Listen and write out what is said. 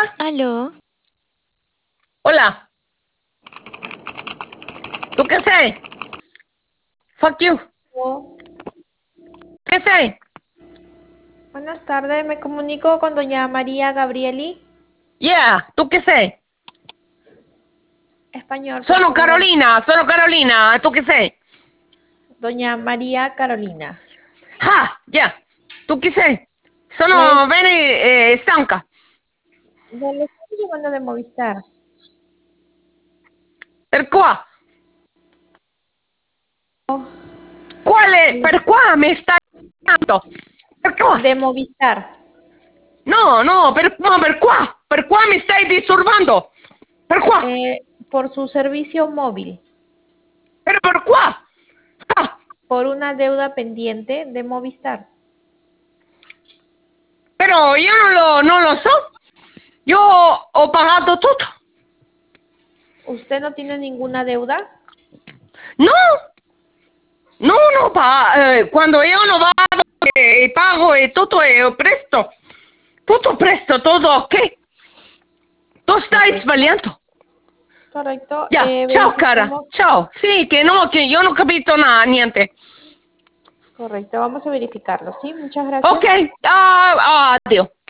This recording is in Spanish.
Aló. Hola. ¿Tú qué sé? Fuck you. Oh, ¿Qué sé? buenas tardes, me comunico con doña María Gabrieli. Yeah, ¿tú qué sé? Español, por Sono favor. Carolina, sono Carolina. ¿Tú qué sé? Doña María Carolina. Ja, yeah. ¿Tú qué sé? Le, Sono bene stanca. le estoy llamando de Movistar. Per qua? Oh, Quale? le- Per qua mi stai chiamando? Per qua? de Movistar. No, per qua. Per qua mi stai disturbando. Per qua. Por su servicio móvil. Pero per qua. Ah, Por una deuda pendiente de Movistar. pero io non lo so. Io ho pagato tutto. ¿Usted no tiene ninguna deuda? No, quando io non vado e pago e tutto è presto. Tutto presto, tutto ok. Tu stai Correcto. sbagliando. Correcto. Ya, ciao cara, Verifiquemos. ciao. Sì, che io non ho capito niente. Correcto, vamos a verificarlo, ¿sí? Muchas Ok, gracias. addio.